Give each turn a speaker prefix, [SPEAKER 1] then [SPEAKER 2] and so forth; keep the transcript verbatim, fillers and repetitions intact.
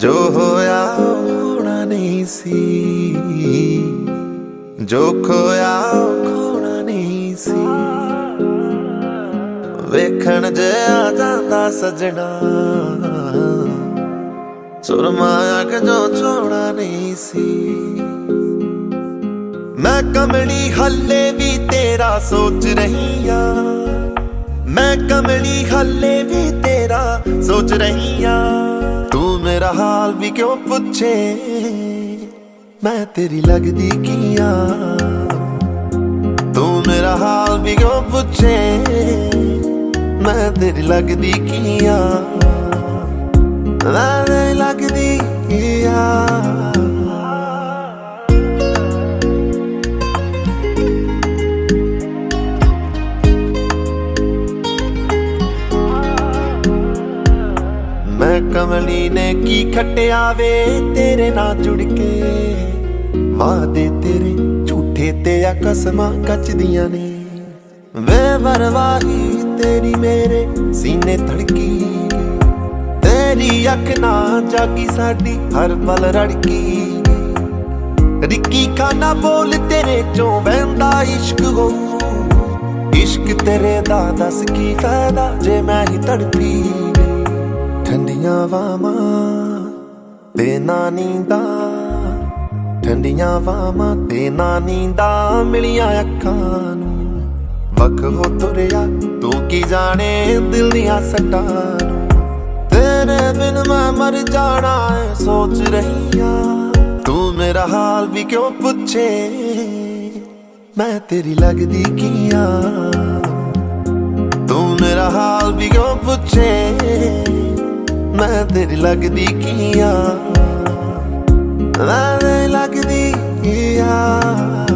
[SPEAKER 1] जो होया होना नहीं सी, जो खोया खोना नहीं सी। वेखण जे आ जांदा सजना, सुरमाया के जो छोड़ा नहीं सी। मैं कमली हले भी तेरा सोच रही आ, मैं कमली हले भी तेरा सोच रही आ। तू मेरा हाल भी क्यों पूछे, मैं तेरी लगदी किया। तू मेरा हाल भी क्यों पूछे, मैं तेरी लगदी किया। मैं तेरी लगदी किया। मैं कमली ने की खटिया वे तेरे नाल जुड़ के, वादे तेरे झूठे ते आ कसमां कचदियां ने। वे परवाही तेरी मेरे सीने धड़की, तेरी अख ना जागी साडी हर पल रड़की। रिक्की खाना बोल तेरे चों वहंदा इश्क हो, इश्क तेरे दा दस की फायदा जे मैं ही तड़पी। ठंडियां वावां ते ना नींदा, ठंडियां वावां ते ना नींदा मिलियां अखां नूं। वख हो तुरिया तू की जाने दिल दियां सट्टां नूं। तेरे बिन मैं मर जाना है सोच रही आ। तू मेरा हाल भी क्यों पूछे, मैं तेरी लगदी किया। तू मेरा हाल भी क्यों पूछे, मैं तेरी लगदी किया। मैं तेरी लगदी किया।